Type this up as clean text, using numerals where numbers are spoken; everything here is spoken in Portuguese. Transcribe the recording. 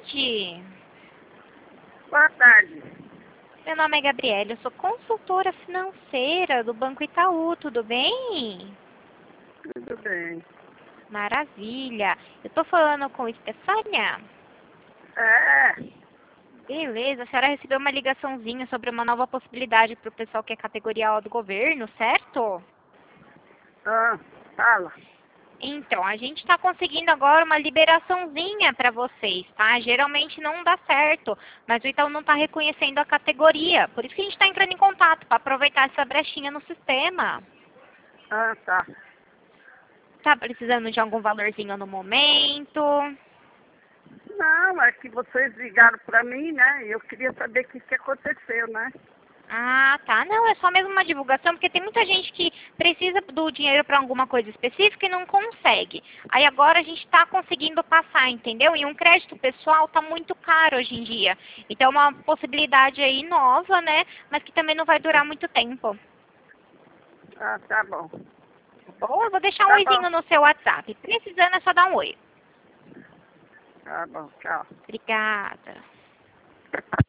tarde. Boa tarde. Meu nome é Gabriela, eu sou consultora financeira do Banco Itaú, tudo bem? Tudo bem. Maravilha. Eu tô falando com Estefânia? É, Beleza, a senhora recebeu uma ligaçãozinha sobre uma nova possibilidade para o pessoal que é categoria O do governo, certo? fala. Então, a gente está conseguindo agora uma liberaçãozinha para vocês, tá? Geralmente não dá certo, mas o Itaú não está reconhecendo a categoria. Por isso que a gente está entrando em contato, para aproveitar essa brechinha no sistema. Tá. Tá precisando de algum valorzinho no momento? Não, é que vocês ligaram pra mim, né? E eu queria saber o que aconteceu, né? Ah, tá. Não, é só mesmo uma divulgação, porque tem muita gente que precisa do dinheiro para alguma coisa específica e não consegue. Aí agora a gente está conseguindo passar, entendeu? E um crédito pessoal está muito caro hoje em dia. Então é uma possibilidade aí nova, né? Mas que também não vai durar muito tempo. Tá bom. Tá bom? Eu vou deixar um Tá bom. oizinho no seu WhatsApp. Precisando é só dar um oi. Tá bom, tchau. Obrigada.